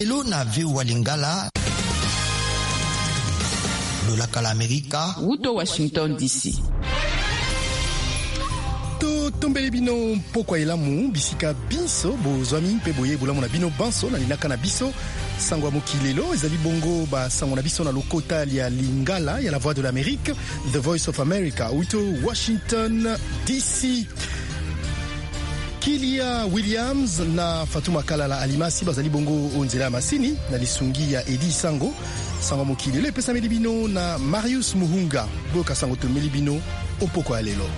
Lelo na VOA Lingala lolaka la Amerika Wuto Washington DC. Tombele bino pokwa elamu bisika biso bozwami mpe boye bolamu na bino banso na linaka na biso sango ya mokilelo ezali bongo basango na biso na lokota ya Lingala ya la Voix de l'Amérique, The Voice of America, Wuto Washington DC. Kilia Williams na Fatuma Kalala Alimasi bazali bongo onzela masini na lisungi ya Edi Sango sango mokilelo epesa melibino na Marius Muhunga boka sango to melibino opoko ya lelo.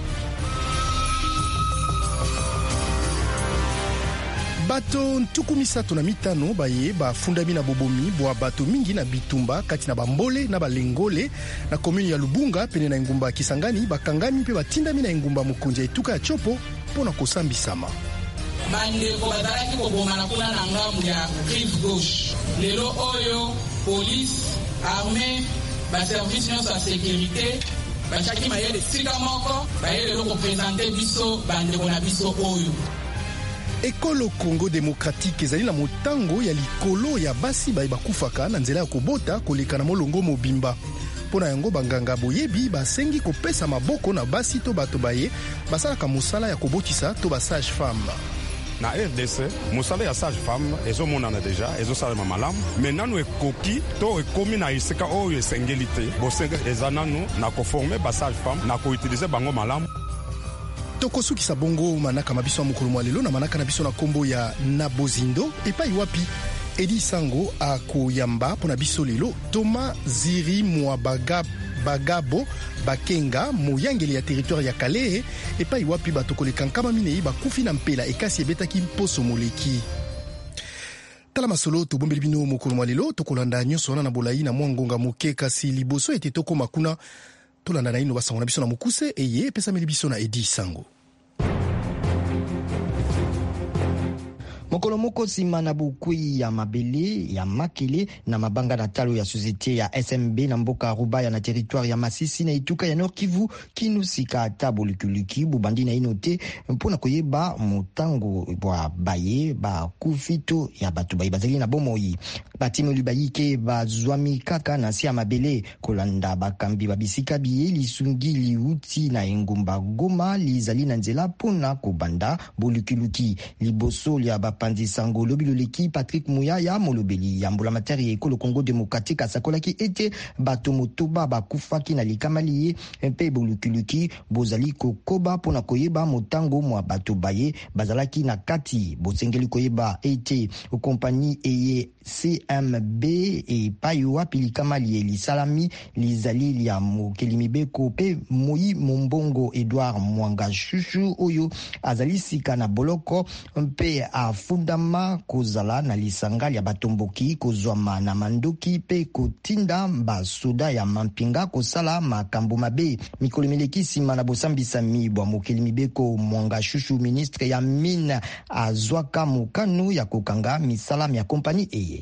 Bato ntuku misato na mitano baye bafundami na bobomi bwa bato mingi na bitumba kati na bambole na balengole na komuni ya Lubunga pene na engumba Kisangani bakangami mpe batindami na engumba Mukunja etuka ya Chopo pona kosambisama. Bandeko bazalaki kobomana kuna na ngambu ya rive gauche. Lelo oyo police, armée, baservice nyonso ya sécurité bachaki mayele sika moko bayele loko présenter biso bandeko na biso oyo. Ekolo Congo démocratique ezali na motango ya likolo ya basi baye bakufaka na nzela ya kobota koleka na molongo mobimba. Pona yango banganga boyebi basengi kopesa maboko na basi to bato baye basalaka mosala ya kobotisa to ba sage femme. Na RDC mosala ya sage femme ezomonana deja ezosalema malamu me nanu ekoki to ekomi na isika oyo esengeli te bosenga eza nanu na koforme ba sage femme na koutilize bango malamu. Tokosukisa bongo manaka mabiso ya mokolo mwa lelo na manaka na biso na kombo ya Nabozindo epai wapi Edi Sango akoyamba pona biso lelo Thomas Ziri mwa bagabo bakenga moyangeli ya territoire ya Kalehe epai wapi batokoleka nkama minei bakufi na mpela ekasi ebetaki mposo moleki. Tala masolo tobombeli bino mokolo mwa lelo tokolanda nyonso wana na bolai na mwa ngonga moke kasi liboso ete tokoma kuna tolanda na ino basango na biso na mokuse eye epesameli biso na Edi Sango. Mokolo moko sima na bukui ya mabele ya makele na mabanga na talo ya société ya SMB na mboka Rubaya na territoire ya Masisi na Ituka ya Nord Kivu kinusika tabo likuluki bubandi na inote mpona koyeba motango bwa baye ba kufito ya batu baye bazali na bomoi batimo libayike bazwami kaka na sia mabele kolanda bakambi babisika biye lisungi liuti na engumba Goma lizali na nzela pona kobanda bolukuluki liboso ya Pandi Sango lobiloleki Patrick Muyaya molobeli ya mbula materi ekolo Congo démocratique asakolaki ete bato motoba bakufaki na likamali mpe bolukuluki bozali kokoba pona koyeba motango mwa bato baye bazalaki na kati bosengeli koyeba ete kompani eye CMB e payo wapi likamali lisalami lizali ya mokelimibeko pe moi mombongo Edouard Mwanga Shushu oyo azali sika na boloko mpe afundama kozala na lisangali ya batomboki kozwama na mandoki pe kotinda basoda ya mampinga kosala makambo mabe mikolo meleki sima na bosambisa mibwa mokelimibeko Mwanga Shushu ministre ya mine azwaka mokano ya kokanga misala ya kompani eye.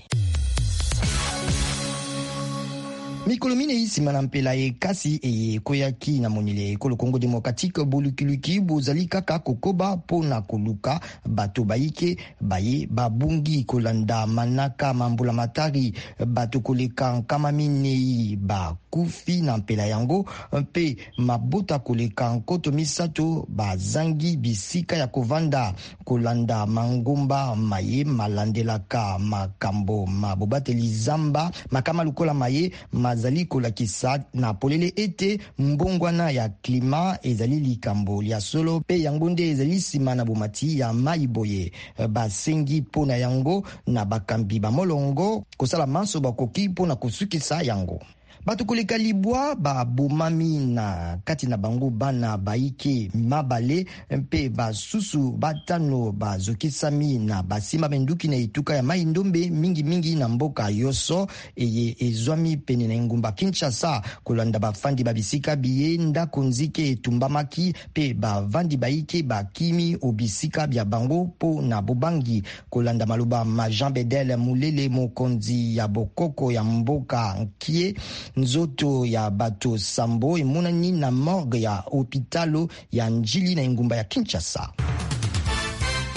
Mikolo mine isima na mpela kasi eye koyaki na monile ekolo Congo démocratique bolukuluki bozali kaka kokoba pona koluka bato bayike baye babungi kolanda manaka mambula matari bato koleka nkama minei bakufi na mpela yango mpe mabota koleka nkoto misato bazangi bisika ya kovanda kolanda mangomba maye malandelaka makambo mabobateli zamba makama lukola maye mazali kolakisa na polele ete mbongwana ya klima ezali likambo ya solo pe yango nde ezali sima na bomati ya mai boye basengi pona yango na bakambi bamolongo kosala manso bakoki pona kosukisa yango. Bato koleka libwa babomami na kati na bango bana baike mabale mpe basusu batano bazokisami na basima benduki na Ituka ya mai ndombe mingi na mboka yoso eye ezwami pene na ngumba Kinshasa kolanda bafandi babisika biye ndako nzike etumbamaki pe bavandi baike bakimi obisika bya bango po na bobangi kolanda maloba ma Jean Bedel Mulele mokonzi ya bokoko ya mboka nkie nzoto ya bato sambo emonani na morgue ya hopitalo ya Njili na ngumba ya Kinshasa.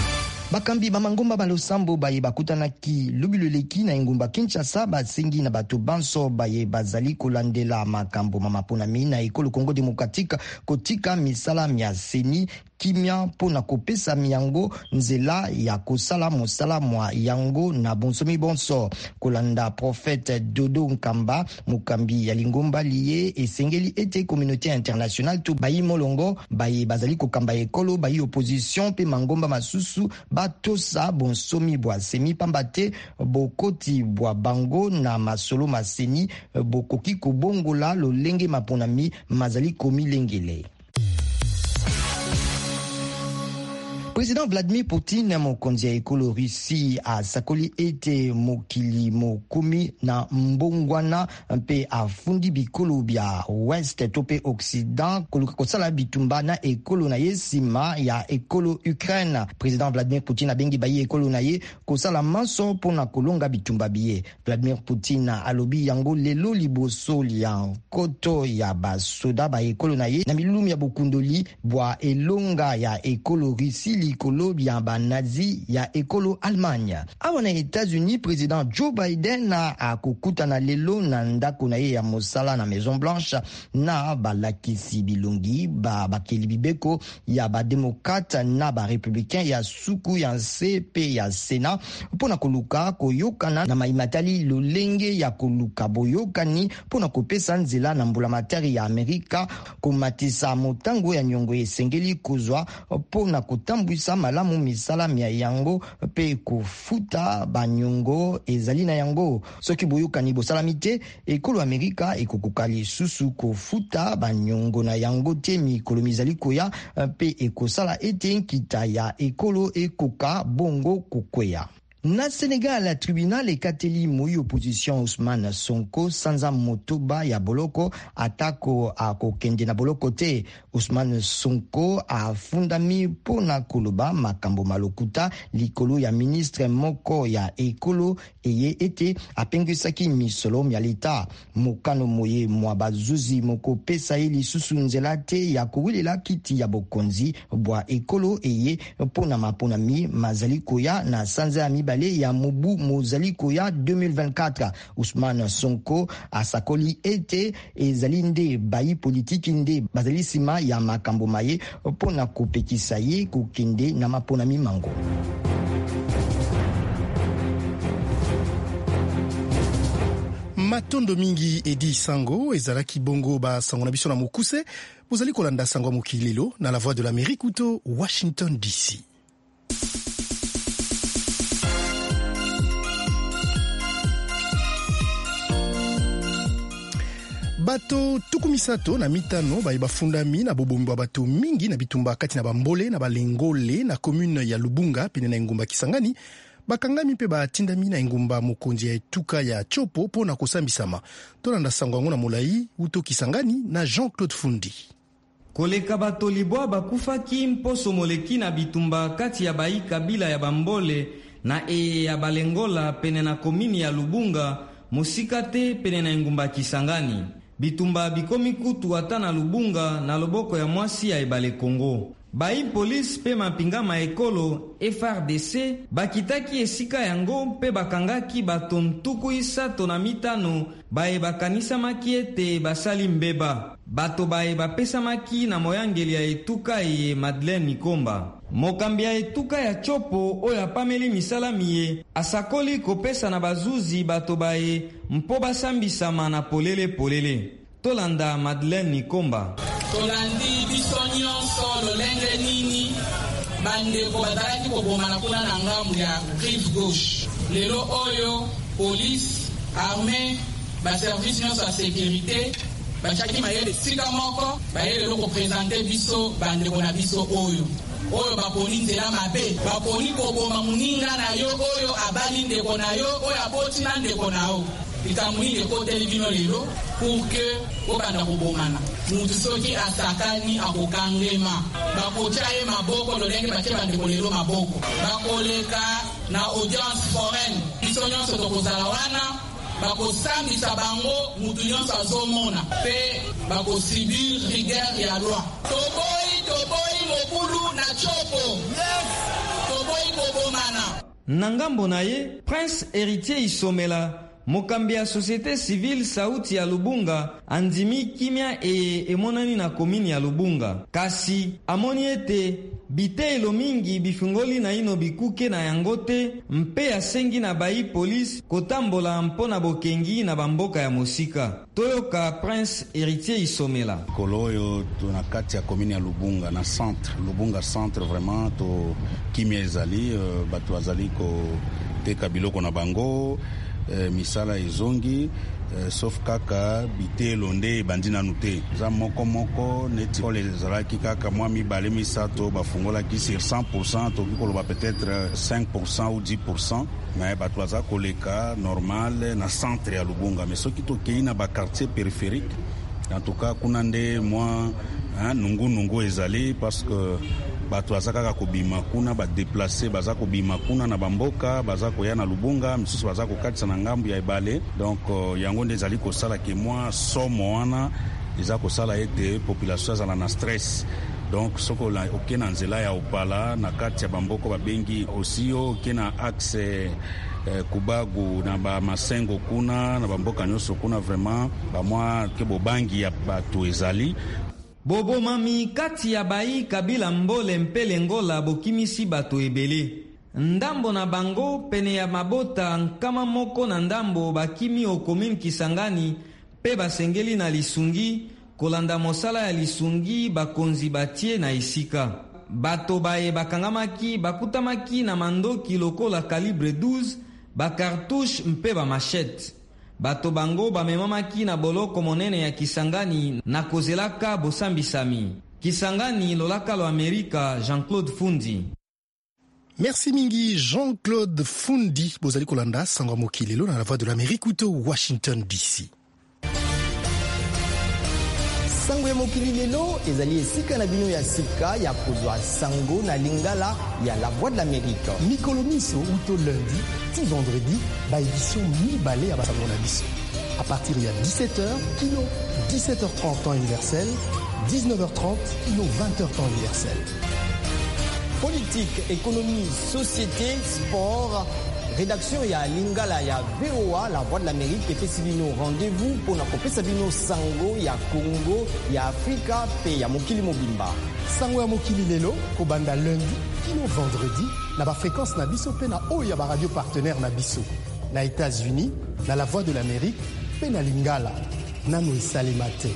Bakambi bamangomba balosambo baye bakutanaki lubiloleki na engumba Kinshasa basengi na bato banso baye bazali kolandela makambo mamaponami na ekolo Congo Démocratique kotika misala mia seni kimia pona kopesa miyango nzela ya kosala mosala mwa yango na bonsomi bonso kolanda prophète Dodo Nkamba mukambi ya lingomba liye esengeli ete communauté internationale to bayi molongo baye bazali kokamba ekolo bayi opposition pe mangomba masusu batosa bonsomi bwa semi pambate bokoti bwa bango na masolo maseni bokoki kobongola lolenge maponami mazali komi lengele. Président Vladimir Poutine mokonzi ya ekolo Russie asakoli ete mokili mokumi na mbongwana mpe afundi bikolo bya West tope Occident koluka kosala bitumba na ekolo na ye sima ya ekolo Ukraine. Président Vladimir Poutine abengi bayi ekolo na ye kosala manso pona kolonga bitumba biye. Vladimir Poutine alobi yango lelo liboso ya koto ya basoda ba ekolo na ye na milulu ya bokundoli bwa elonga ya ekolo Russie likolo bya banazi ya ekolo Allemagne. Awa na États-Unis, président Joe Biden akukuta na lelo na ndako na ye ya mosala na Maison Blanche na balakisi bilongi bakeli bibeko ya bademokrate na barepublicain ya suku ya CP ya Sénat pona koluka koyokana na maimatali lolenge ya koluka boyokani pona kopesa nzela na mbulamatari ya Amerika komatisa motango ya nyongo esengeli kozwa pona kutambwisa malamu misala mia yango pe kofuta banyongo ezali na yango soki boyokani bosalamite ekolo Amerika ekokuka lisusu kofuta banyongo na yango te mikolo mizali koya pe ekosala ete nkita ya ekolo ekoka bongo kokweya. Na Sénégal, tribunal ekateli moi opposition Ousmane Sonko sanza motoba ya boloko atako akokende na boloko te. Ousmane Sonko afundami pona koloba makambo malokuta likolo ya ministre moko ya ekolo eye ete apengisaki misolo ya leta. Mokano moye mwa bazuzi moko pesa ili susu nzela te ya kuwilela kiti ya bokonzi bwa ekolo eye pona maponami mazali koya na sanza ya mibale ya mobu mozaliko ya 2024. Ousmane Sonko asakoli ete ezali nde bayi politiki nde bazali sima ya makambo maye pona kopekisa ye kokende na maponami mango. Matondo mingi Edi Sango ezalaki bongo ba sango na biso na mokuse bozali kolanda sango mokilelo na la voix de l'Amérique uto Washington DC. Bato tukumisato na mitano ba fundami na bobombi wa bato mingi na bitumba kati na bambole na balengole na commune ya Lubunga pene na engumba Kisangani bakangami pe batindami na engumba mokonzi ya etuka ya Chopo pona kosambisama. Tolanda sango yango na molai uto Kisangani na Jean-Claude Fundi. Koleka bato libwa bakufaki mposo moleki na bitumba kati ya bai kabila ya bambole na ya balengola pene na komini ya Lubunga musikate pene na engumba Kisangani. Bitumba bikomi kutu ata na Lubunga na loboko ya mwasi ya ebale Kongo. Bai police pe mapingama ekolo FRDC bakitaki esika yango pe bakangaki bato ntuku isato na mitano bae bakanisa maki ete basali mbeba. Bato bae bapesa maki na moyangeli ya etuka ye Madeleine Nikomba. Mokambi ya etuka ya Chopo oyo apameli misala miye asakoli kopesa na bazuzi bato bae mpo basambisama na polele. Tolanda Madeleine Nikomba. Tolandi biso nyonso lolenge nini bandeko bazalaki kobomana kuna na ngambu ya rive gauche. Lelo oyo police, armée, baservice nyonso ya sécurité bachaki mayele sika moko bayele loko présenter biso bandeko na biso oyo baponi nzela mabe baponi koboma muninga na yo oyo abali ndeko na yo oyo aboti na ndeko na yo ikamwini ekoteli bino lelo pour que obanda kobomana mutu soki asakani akokangema bakotia ye maboko lolenge batie bandeko lelo maboko bakoleka na audience foraine biso nyonso tokozala wana bakosambisa bango mutu nyonso azomona pe bakosibir rigueur ya loi toboyi mokulu na Chopo toboyi Na ngambo na ye, Prince Héritier Isomela, mokambi ya société civile sauti ya Lubunga, andimi kimia emonani na komini ya Lubunga. Kasi amoni ete biteelo mingi bifungoli na ino bikuke na yangote, mpe asengi na bayi police kotambola mpona bokengi na bamboka ya mosika. Toyoka Prince Héritier Isomela. Koloyo tuna kati ya komini ya Lubunga na centre, Lubunga centre vraiment to kimia ezali batu azali ko teka biloko na bango. Misala ezongi sauf kaka bitelo nde bandina nute za moko neti ole zalaki kaka mwa mibale misato bafungola ki sur 100% to kikolo ba peut-être 5% ou 10% mais bato baza koleka normal na centre ya Lubunga mais soki to keina ba quartier périphérique en tout cas kuna nde mwa nungu ezali parce que bato baza kaka kobima kuna badeplace baza kobima kuna na bamboka baza koya na Lubunga misusu baza kokatisa na ngambu ya ebale donc yango nde ezali kosala ke mwa somo wana eza kosala ete population ezala na stress donc soko oke na nzela ya opala na kati ya bamboka babengi osio oke na axe kubagu na bamasengo kuna na bamboka nyonso kuna vraiment bamwa ke bobangi ya bato ezali. Bobo mami kati ya bayi kabila mbole mpele ngola bokimisi bato ebele. Ndambo na bango pene ya mabota nkama moko na ndambo bakimi o komini Kisangani pe basengeli na lisungi kolanda mosala ya lisungi bakonzi batie na isika. Bato baye bakangamaki bakutamaki na mandoki lokola calibre 12 bakartouche mpe ba machette. Bato bango bamemamaki na boloko monene ya Kisangani na kozelaka bosambisami. Kisangani lolaka lo Amerika, Jean-Claude Fundi. Merci mingi Jean-Claude Fundi. Bozali kolanda sango mokilelo na la voix de l'Amérique uto Washington DC. Sango ya mokili lelo ezali esika na bino ya sika ya kozwa sango na lingala ya la voix de l'Amérique. Mikolo miso uto lundi ti vendredi ba édition mi-balé ya basango na biso. À partir de 17h, kilo 17h30 temps universel, 19h30, kilo 20h temps universel. Politique, économie, société, sport, rédaction ya lingala ya VOA, la voix de l'Amérique, et fait sibino rendez-vous pour na kopé sabino sango ya Congo, ya Afrika, pe ya mokili mobimba. Sango ya mokili lelo, kobanda lundi, kino vendredi, na ba fréquence na biso pe na oya ba radio partenaire na biso. Na États-Unis, na la voix de l'Amérique, pe na lingala, nano esalemate.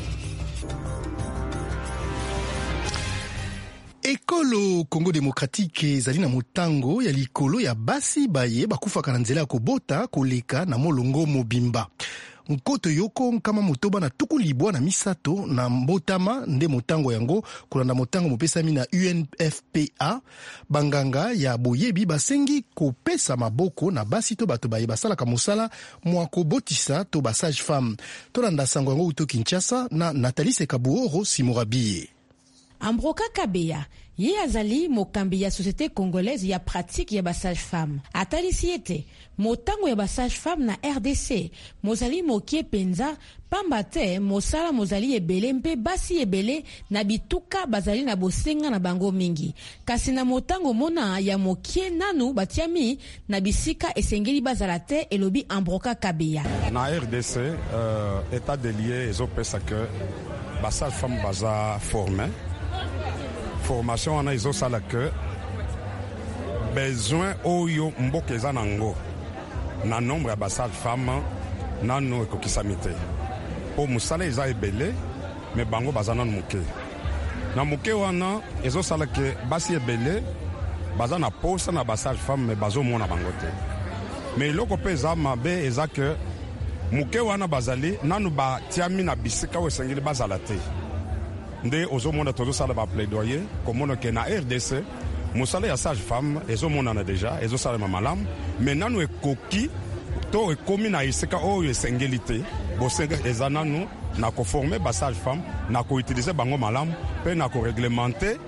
Ekolo Congo démocratique ezali na motango ya likolo ya basi baye bakufaka na nzela ya kobota koleka na molongo mobimba. Nkoto yoko nkama motoba na tuku libwa na misato na mbotama nde motango yango kolanda motango mopesami na UNFPA banganga ya boyebi basengi kopesa maboko na basi to bato baye basalaka mosala mwa kobotisa to ba sage femme. Tolanda sango yango uto Kinshasa na Nathalie Sekabuoro Simorabiye. Ambroka Kabeya, ye azali mokambi ya société congolaise ya pratique ya ba sage-femme. Atalisi ete, motango ya ba sage-femme na RDC, mozali mokie penza, pamba te mosala mozali ebele mpe basi ebele na bituka bazali na bosenga na bango mingi. Kasi na motango mona ya mokie nanu batiami na bisika esengeli bazala te elobi Ambroka Kabeya. Na RDC, état de lié ezopesa ke ba sage-femme baza formé. Formation wana ezosala ke besoin oyo mboka eza nango na nombre ya ba sage-femme nano ekokisami te po mosala eza ebele me bango baza nano moke na moke wana ezosala ke basi ebele baza na posa na ba sage-femme me bazomona bango te me eloko mpe eza mabe eza ke moke wana bazali nano batiami na bisika oyo esengeli bazala te nde ozomona tozosala ba plaidoyer komona ke na RDC mosala ya sage femme ezomonana deja ezosalema malamu me nanu ekoki to ekomi na esika oyo esengeli te bosenga eza nanu na koforme ba sage femme na koutilize bango malamu mpe na koreglemente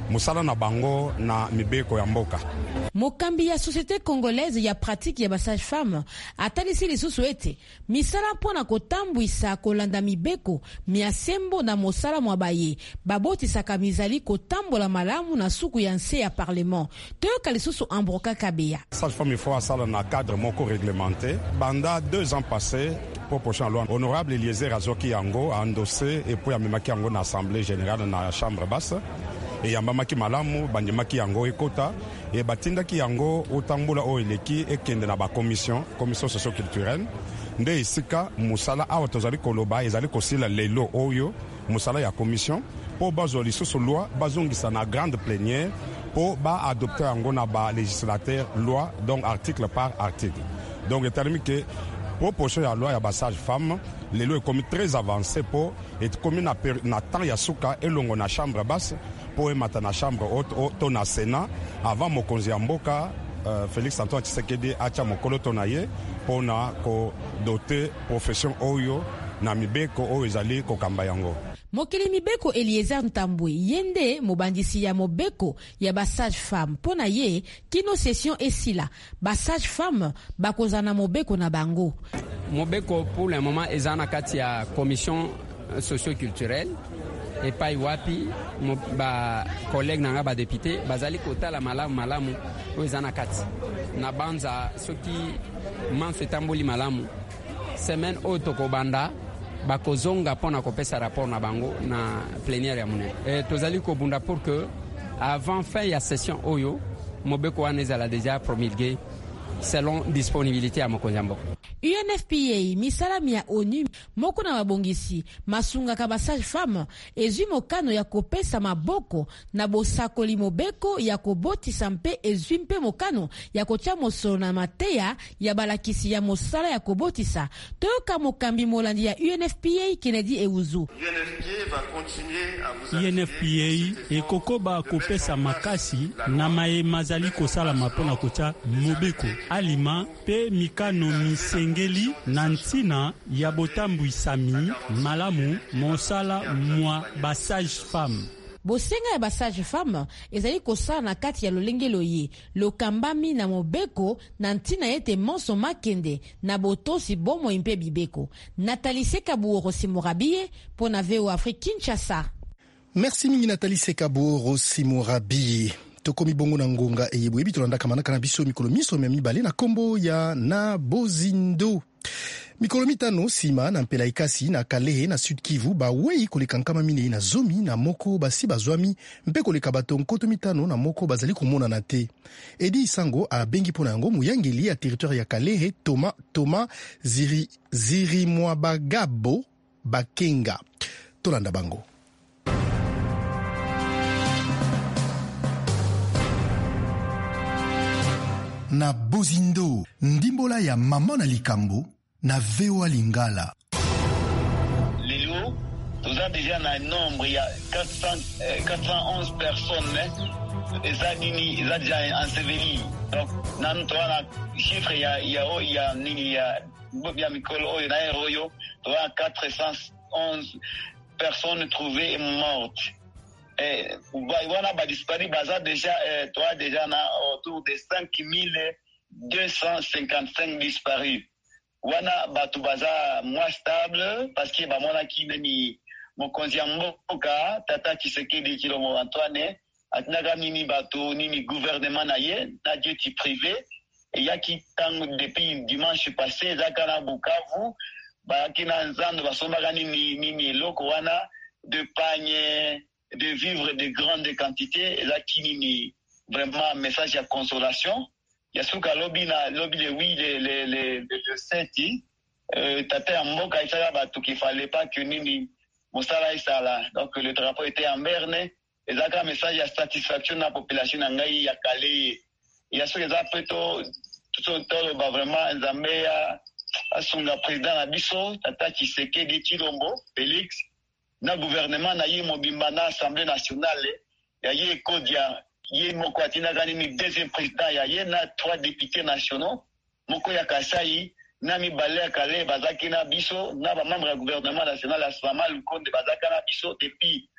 musala na bango na mibeko ya mboka. Mokambi ya Société Congolaise ya pratique ya basage femme atalisi lisusu ete misala mpona kotambwisa kolanda mibeko miasembo na mosala mwa baye babotisaka mizali kotambola malamu na suku ya nse ya parlement. Toyoka lisusu Ambroka Kabeya. Sage femme il faut asala na cadre moko réglementé. Banda 2 ans passés pour prochain loi honorable Eliezer Azoki yango a endossé et puis amemaki yango na assemblée générale na chambre basse. Et yambamaki malamu bandimaki yango ekota et batindaki yango otambola o eleki ekende na ba commission socio-culturelle nde isika musala awa tozali koloba ezali kosila lelo oyo musala ya commission po bazoli lisusu loi bazongisa na grande plénière po ba adopter yango na ba législateur loi donc article par article. Donc etalemi ke proposition ya loi ya basage femme lelo est comme très avancé po et comme na temps ya suka elongo na chambre basse po emata na chambre haute to na Sénat avant mokonzi ya mboka Félix Antoine Tshisekedi acha mokolo to na ye po na ko doter profession oyo na mibeko oyo ezali kokamba yango. Mokili mibeko Eliezer Ntambwe yende mobandisi ya mobeko ya basage femme pona ye kino session esila basage femme bakozana mobeko na bango. Mobeko pour le moment ezana kati ya commission socio-culturelle et pas wapi ba collègue nanga ba député bazali kotala malamu ezana kati na banza soki manso tamboli malamu semaine otoko banda bakozonga pona kopesa rapport na bango na plénière ya mune tozali ko bunda pour que avant fin ya session oyo mobeko wana ezala déjà promulgué selon disponibilité ya mokonzi mboka. UNFPA misalami ya ONU moko na mabongisi masunga ka basage femme ezwi mokano ya kopesa maboko na bosakoli mobeko ya kobotisa mpe ezwi mpe mokano ya kotia mosolo na mateya ya balakisi ya mosala ya kobotisa. Toyoka mokambi molandi ya UNFPA Kennedy Ewuzu. UNFPA ekokoba kopesa makasi na mae mazali kosalama mpona kotia mobeko alima pe mikano misengeli na ntina ya botambwisami malamu mosala mwa basage femme. Bosenga ya basage femme ezali kosala na kati ya lolengelo ye lokambami na mobeko na ntina ete monso makende na botosi bomo impe bibeko. Nathalie Sekabou Simorabie pour na VO Afrique Kinshasa. Merci mingi Nathalie Sekabou Simorabie. Tokomi bongo na ngonga eyebu tolanda manaka na biso mikolo miso ya mibale na kombo ya na Bozindo. Mikolo mitano sima na mpela ikasi na Kalehe na Sud Kivu ba wei koleka nkama minei na zomi na moko basi bazwami mpe koleka bato nkoto mitano na moko bazali komona na te. Edi Isango a bengi pona yango muyangeli ya territoire ya Kalehe Toma Ziri Mwabagabo Bakenga. Tolanda bango. Na Bozindo, ndimbola ya mama na likambo na VOA Lingala. Lilo, nous avons déjà un nombre, il y a 411 personnes, ils ont déjà enseveli. Donc, dans notre chiffre, il y a Mikolo, il y a Royo, 411 personnes trouvées mortes. Et voilà, disparu, déjà autour de 5255 disparus. Wana batu baza moins stable parce que mona kineni mokonzi ya mboka tata Tshisekedi Tshilombo Antoine atinaka nini batu nini gouvernement na ye na jeti privé et yaki tango depuis dimanche passé zaka na Bukavu bakina nzando basombaka nini loko wana de panier de vivre de grandes quantités et là qui vraiment message de consolation. Il y a ce que lobby le 7 tata mboka isala batu qu'il fallait pas que nini mosala isala. Donc le drapeau était en berne et ça un message de satisfaction na population ngai ya Kale. Il y a ce que ça peut tout vraiment nzambe asunga président na biso tata Tshisekedi Tshilombo Félix na gouvernement na ye mobimba na assemblée nationale ya ye kodia ye moko atina gani ni deuxième président ya ye na 3 députés nationaux moko ya Kasai na mibale ya Kale bazaki na biso na ba membre ya gouvernement national ya Sama Lukonde bazaka na biso depuis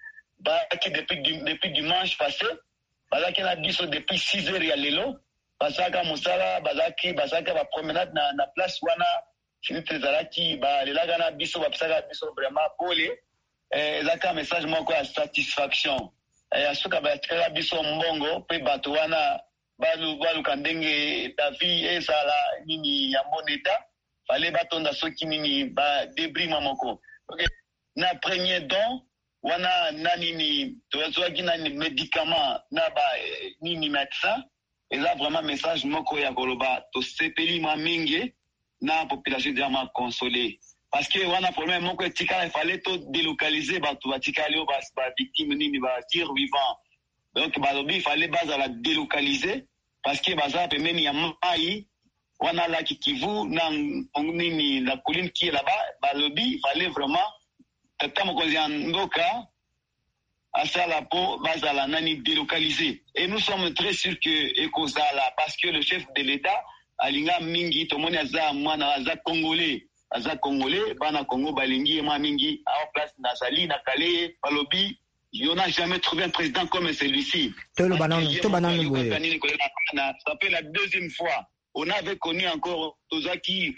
bazaki depuis dimanche passé bazaki na biso depuis 6 heures ya lelo basaka mosala bazaki ba promenade na place wana sinistre ezalaki balelaka na biso bapisaka biso vraiment pole ezaka message moko ya satisfaction asuka batikaka biso mbongo mpe bato wana baluka ndenge davi ezala nini ya moneta fale batonda soki nini badebris moko na premier don wana na nini tozwaki na médicament na nini médecin eza vraiment message moko ya koloba tosepeli mingi na population diama consolée parce que wana problème moko etikala fallait to délocaliser bato batikali o ba victime nini ba tir vivant donc balobi fallait bazala délocaliser parce que baza pembeni ya mai wana la Kivu na nini la colline qui est là-bas balobi fallait vraiment tata mokonzi ya mboka asala po bazala nani délocaliser et nous sommes très sûrs que ekozala parce que le chef de l'État alinga mingi tomoni aza mwana aza congolais bana Congo balingi ma mingi en place nazali na Calais balobi on n'a jamais trouvé un président comme celui-ci. Ça fait la deuxième fois. On avait connu encore Tozaki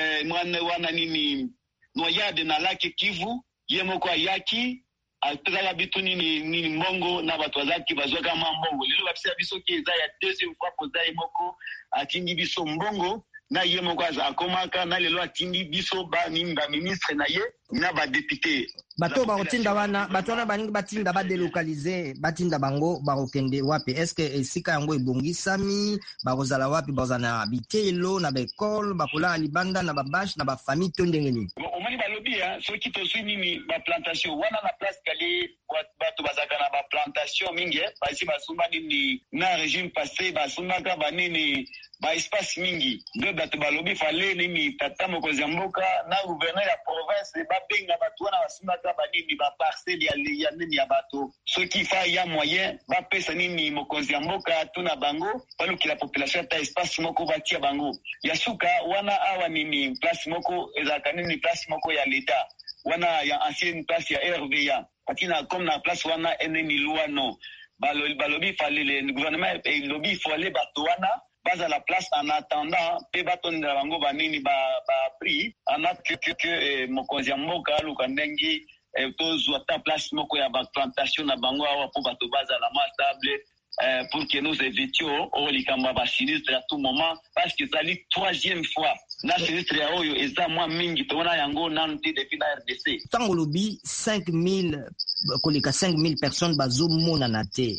mwana nini noyade na lake Kivu yemoko yaki atazala bitu nini mbongo na bato bazaki bazwaka mbongo lelo bapisa biso ki eza ya deuxième fois poza yemoko atindi biso mbongo na yemoko akomaka na lelo atindi biso ba ministre na ye na ba député bato bakotinda wana bato wana baningi batinda badelokalize batinda bango bakokende wapi eske esika yango ebongisami bakozala wapi bazala na bitelo na baekole bakolala libanda na babashe na bafamille to ndenge nini omoni balobi soki tozwi nini baplantation wana na place kale bato bazaka na baplantation mingi basi basumba nini na régime passé basumbaka banini ba espace mingi nde bato balobi fale nini tata mokonzi ya mboka na gouverneur ya province babenga bato wana basumbaka banini baparcelle ya nini ya bato soki fa ya moyen bapesa nini mokonzi ya mboka tuna bango balukila population ta espace moko batia bango ya suka wana awa nini place moko ezalaka nini place moko ya l'État wana ya ancienne place ya RVA akina comme na place wana eneni luano balobi fale le gouvernement et lobby fale bato wana base à la place en attendant pe batonda bango banini ba prix en attendant que mokonzi ya mboka luka ndengi tozwa ta place moko ya ba plantation na bango awa po bato base à la stable pour que nous évitions likambo ba sinistre à tout moment parce que c'est la troisième fois na sinistre ya oyo eza mwa mingi tona yango nanti depuis la RDC tango lobi 5000 koleka 5000 personnes bazomona na te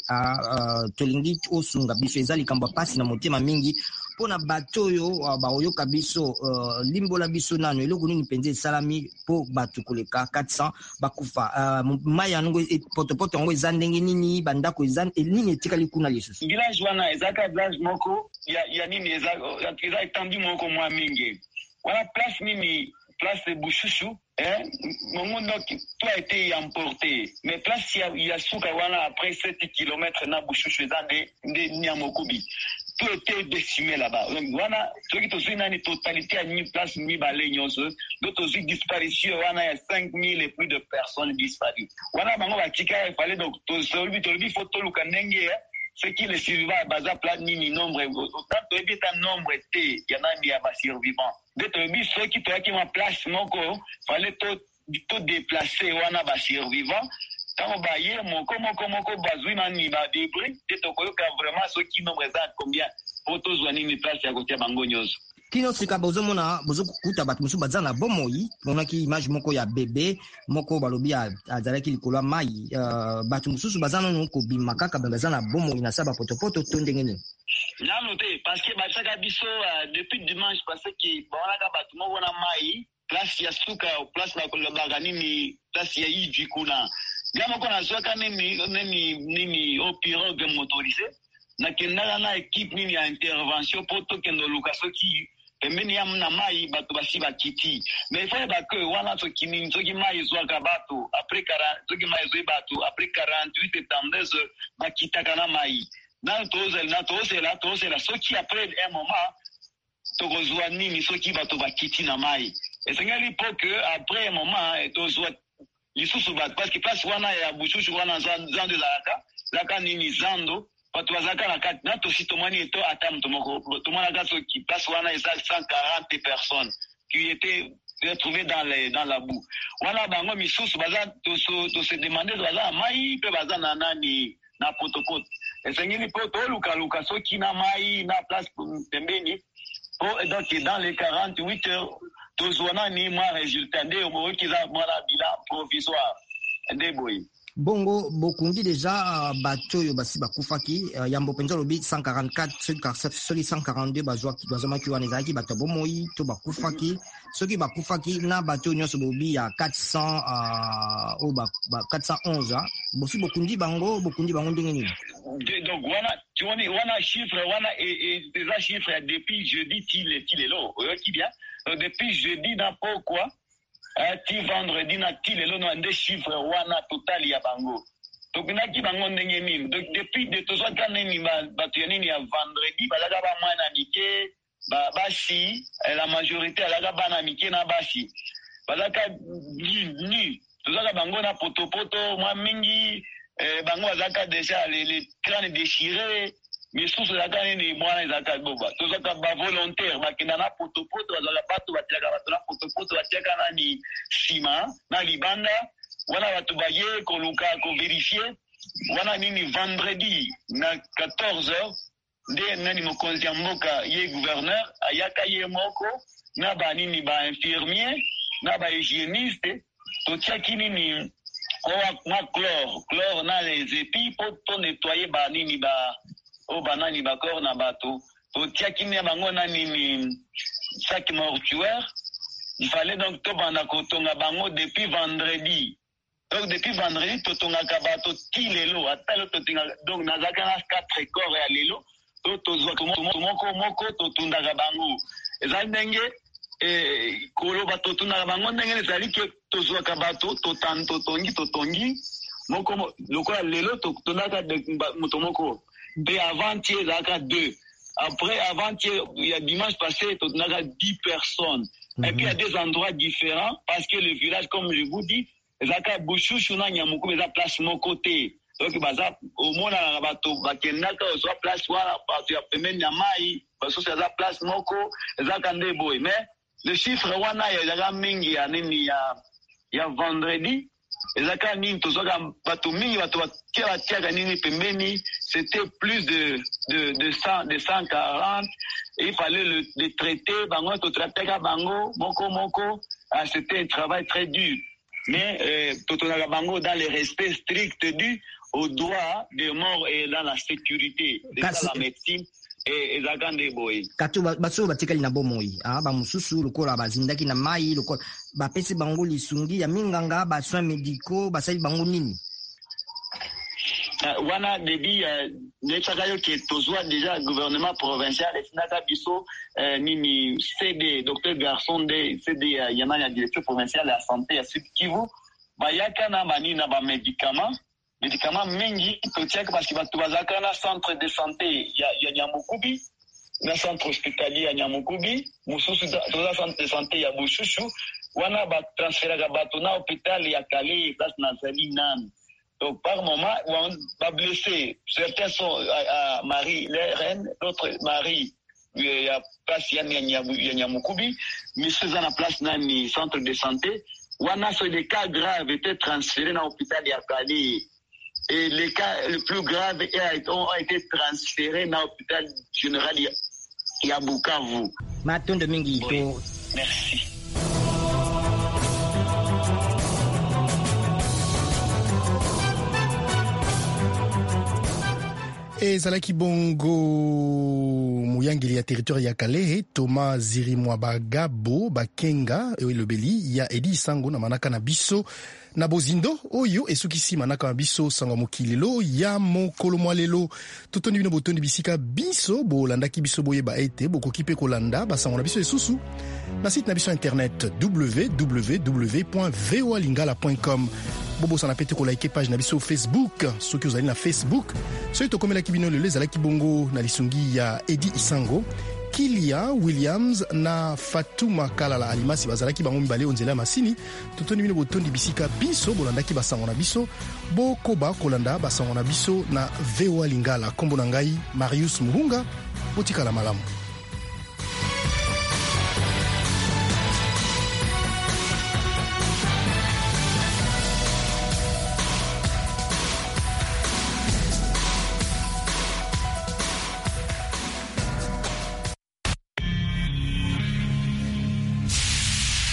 tolingi osunga biso eza likambo pasi na motema mingi pona bato oyo baoyoka biso limbola biso nano eloko nini penze esalami po bato koleka 400 bakufa mai yango potopoto yango eza ndenge nini bandako eza nini etikali kuna lisusu village wana ezaka village moko ya nini eza etendu moko mwa mingi wana place nini place Bouchouchou mon tout a été emporté mais place ya suka wana après 7 km na Bouchouchou eza de Nyamokubi tout était décimé là-bas. Donc voilà, ceux qui ont une totalité à une place mi-balé nyonso, d'autres aussi disparition, on a 5000 et plus de personnes disparues. Voilà, bango batika il fallait donc tout faut tout le kanenge ce qui les survivants baza plat ni nombre autant de bit un nombre il y en a mis à bas survivants. D'autres bit ceux qui ont ma place moko fallait tout déplacer wana bas survivants. Quand on va hier, moko bazui nani ba débris, te tokoyoka vraiment ceux qui nous présentent combien photos wani ni place ya kotia bango nyoso. Kino sika bozomona bozokuta bato musu bazana bomoi, monaki image moko ya bébé, moko balobi azalaki likolo mai, bato mususu bazana no ko bimakaka bazana bomoi na saba potopoto to ndenge nini. Na noté parce que basaka biso depuis dimanche parce que bonaka bato moko na mai, place ya suka place na kolobaka nini place ya Ijwi kuna. Gama kona soka nini au pirogue motorisé na kendala na équipe nini ya intervention poto kendo lukaso ki pembeni ya na mai bato basi bakiti mais il faut ba que wana to kinini soki mai zwaka bato après 40 soki mai zwe bato après 48 et 32 bakita kana mai na tozela soki après un moment tokozwa nini soki bato bakiti na mai esengali po que après un moment tozwa lisusu bato parce que place wana ya bushushu wana zando zalaka nini zando bato bazalaka na kati na tosi tomoni eto ata moto moko tomonaka soki place wana eza 140 personnes qui étaient retrouvées dans la boue wana bango misusu baza tose demande baza mai mpe baza na nani na potopoto esengeli mpo tolukaluka soki na mai na place pembeni donc dans les 48 heures tozwa nani mwa résultat nde okiza mwana bilan provisoire nde boye bongo bokundi deja bato oyo basi bakufaki yambo penza lobi 144 soki 142 bazwamaki wana ezalaki bato bomoi to bakufaki soki bakufaki na bato nyonso bobi ya 400 oyo 411 bosi bokundi bango ndenge nini donc wana chiffre wana eza chiffre depuis jeudi tilelo oyoki bien depuis jeudi na pourquoi ti vendredi na ti lelo no ande chiffre wana total ya bango tokendaki bango ndenge nini donc depuis de tozwaka nini bato ya nini ya vendredi bazalaka bamwana mike basi la majorité azalaka bana mike na basi bazalaka ni tozwaka bango na potopoto mwa mingi bango bazalaka déjà les crânes déchirés misusu ezalaka nini mwana ezalaka boba tozwaka bavolontaire bakenda na potopoto bazalaka bato batiaka bato na potopoto batiaka nani nsima na libanda wana bato baye koluka koverifie wana nini vendredi na 14h nde nani mokonzi ya mboka ye gouverneur ayaka ye moko na banini bainfirmier na bahygiéniste totiaki nini mwa chlore na les épis mpo to nettoyer banini banani bakor na bato totiaki na bango nani sac mortuaire il fallait donc tobanda kotonga bango depuis vendredi donc depuis vendredi totongaka bato ti lelo ata lelo totinga donc nazalaka na 4 corps ya lelo to tozwaka moko totundaka bango ezali ndenge koloba totundaka bango ndenge ezali ke tozwaka bato totongi moko lokola lelo totondaka moto moko de avant-hier, il y a 2. Après, avant-hier, il y a dimanche passé, il y a 10 personnes. Et puis, il y a des endroits différents parce que le village, comme je vous dis, il y a Bouchouchou, il y a place mon côté. Donc, au moins, il y a place, il y a place moko, il y a mais le chiffre, il y a vendredi, ezaka nini tozoka bato mingi bato batiaka nini pembeni c'était plus de 140 et il fallait le traiter bango totrateka bango moko c'était un travail très dur mais totonaka bango dans le respect strict dû au droit de mort et dans la sécurité de la médecine ezalaka nde boye kato baso batikali na bomoi bamosusu lokola bazindaki na mai lokola bapesi bango lisungi ya minganga basoins médicaux basali bango nini wana debi netsaka yo ke tozwa déjà gouvernement provincial etinaka biso nini cd docteur garçon de cd yana ya directeur provincial ya santé ya Sud Kivu bayaka na manini na bamédicament mingi totiaka parce que bato bazalaka na centre de santé ya Nyamukubi na centre hospitalier ya Nyamukubi mosusu toza centre de santé ya Bushushu wana batransferaka bato na hôpital ya Kale place nazali nani donc par moment ba blessé certains sont à Marie les reines d'autres Marie ya place ya Nyamukubi mais c'est na place nani centre de santé wana so des cas graves étaient transférés na hôpital ya Kale. Et les cas les plus graves ont été transférés dans l'hôpital général ya Bukavu. Matondo mingi oui. Merci. ezalaki bongo moyangeli ya territoire ya Kalehe Thomas Zirimwabagabo Bakenga elobeli ya Edi Sango na manaka na biso na bozindo oyo esukisi manaka na biso sango mokilelo ya mokolo mwa lelo totondi bino botondi bisika biso bolandaki biso boyeba ete bokoki mpe kolanda basango na biso esusu na site na biso internet www.voalingala.com bobosana pete kolike page na biso Facebook soki ozali na Facebook soki tokomelaki bino lelo ezalaki bongo na lisungi ya Edi Isango Kilia Williams na Fatuma Kalala Alimasi bazalaki bango mibale onzela masini totoni bino botondi bisika biso bolandaki basango na biso bokoba kolanda basango na biso na VOA Lingala. Kombo na ngai Marius Muhunga, botikala malamu.